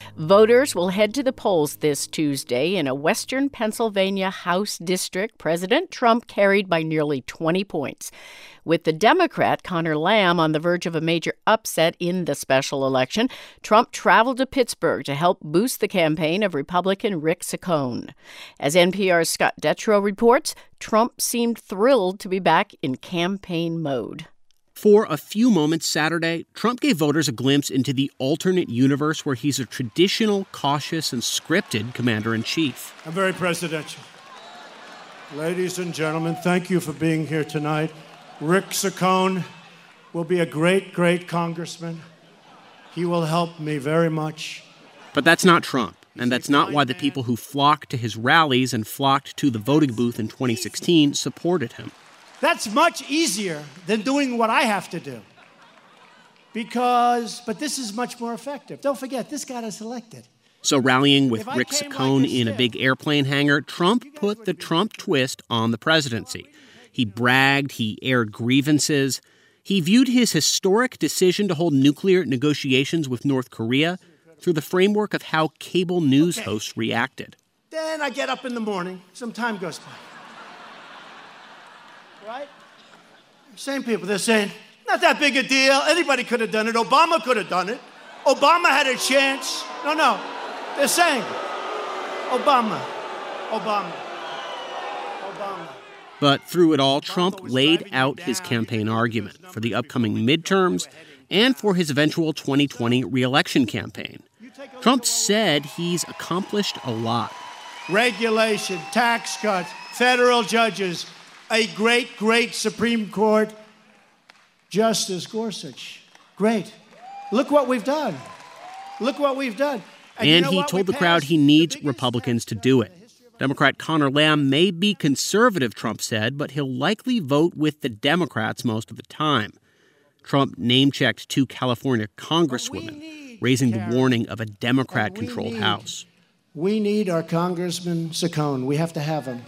Voters will head to the polls this Tuesday in a western Pennsylvania House district President Trump carried by nearly 20 points. With the Democrat Conor Lamb on the verge of a major upset in the special election, Trump traveled to Pittsburgh to help boost the campaign of Republican Rick Saccone. As NPR's Scott Detrow reports, Trump seemed thrilled to be back in campaign mode. For a few moments Saturday, Trump gave voters a glimpse into the alternate universe where he's a traditional, cautious, and scripted commander-in-chief. I'm very presidential. Ladies and gentlemen, thank you for being here tonight. Rick Saccone will be a great, great congressman. He will help me very much. But that's not Trump, and that's not why the people who flocked to his rallies and flocked to the voting booth in 2016 supported him. That's much easier than doing what I have to do. But this is much more effective. Don't forget, this got us elected. So rallying with Rick Saccone in a big airplane hangar, Trump put the Trump twist on the presidency. He bragged, he aired grievances. He viewed his historic decision to hold nuclear negotiations with North Korea through the framework of how cable news hosts reacted. Then I get up in the morning, some time goes by. Right? Same people, they're saying, not that big a deal. Anybody could have done it. Obama could have done it. Obama had a chance. No. They're saying, Obama. But through it all, Trump laid out his campaign argument for the upcoming midterms and for his eventual 2020 re-election campaign. Trump said he's accomplished a lot. Regulation, tax cuts, federal judges, a great, great Supreme Court Justice Gorsuch. Great. Look what we've done. And he told the crowd he needs Republicans to do it. Democrat Conor Lamb may be conservative, Trump said, but he'll likely vote with the Democrats most of the time. Trump name-checked 2 California congresswomen, raising the warning of a Democrat-controlled House. We need our Congressman Saccone. We have to have him.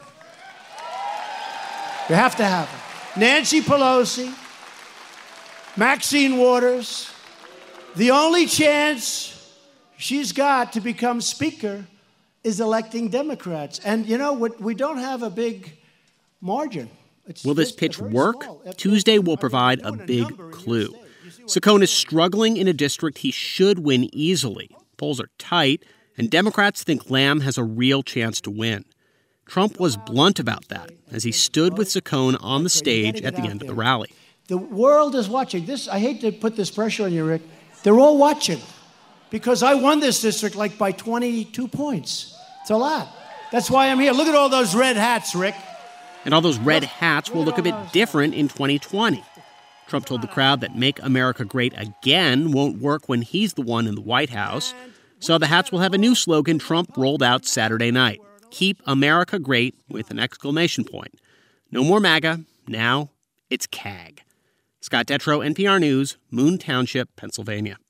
We have to have him. Nancy Pelosi, Maxine Waters, the only chance she's got to become Speaker is electing Democrats. And, we don't have a big margin. Will this pitch work? Tuesday will provide a big clue. Saccone is struggling in a district he should win easily. Polls are tight, and Democrats think Lamb has a real chance to win. Trump was blunt about that as he stood with Saccone on the stage at the end of the rally. The world is watching. I hate to put this pressure on you, Rick. They're all watching because I won this district by 22 points. It's a lot. That's why I'm here. Look at all those red hats, Rick. And all those red hats will look a bit different in 2020. Trump told the crowd that Make America Great Again won't work when he's the one in the White House. So the hats will have a new slogan Trump rolled out Saturday night. Keep America Great with an exclamation point. No more MAGA. Now it's CAG. Scott Detrow, NPR News, Moon Township, Pennsylvania.